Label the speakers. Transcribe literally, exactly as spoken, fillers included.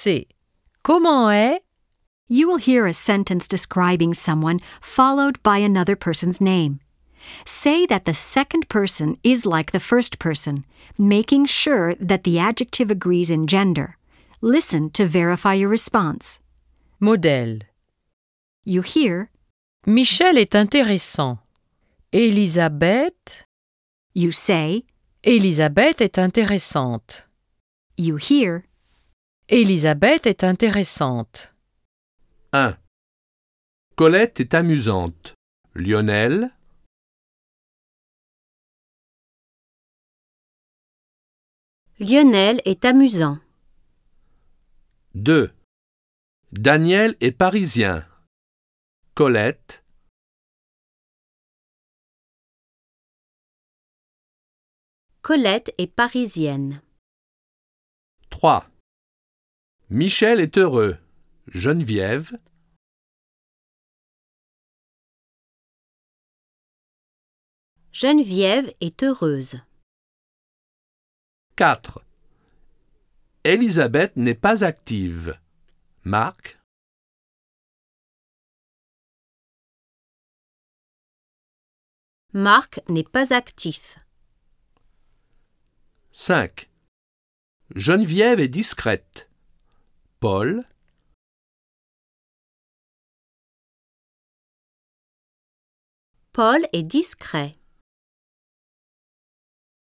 Speaker 1: c'est « Comment est ?»
Speaker 2: You will hear a sentence describing someone followed by another person's name. Say that the second person is like the first person, making sure that the adjective agrees in gender. Listen to verify your response.
Speaker 1: Modèle.
Speaker 2: You hear,
Speaker 1: Michel est intéressant. Elisabeth.
Speaker 2: you say,
Speaker 1: Elisabeth est intéressante.
Speaker 2: you hear,
Speaker 1: Elisabeth est intéressante.
Speaker 3: un. Colette est amusante. Lionel.
Speaker 2: Lionel est amusant.
Speaker 3: deux. Daniel est parisien. Colette.
Speaker 2: Colette est parisienne.
Speaker 3: trois. Michel est heureux. Geneviève.
Speaker 2: Geneviève est heureuse.
Speaker 3: quatre. Elisabeth n'est pas active. Marc.
Speaker 2: Marc n'est pas actif.
Speaker 3: cinq. Geneviève est discrète. Paul.
Speaker 2: Paul est discret.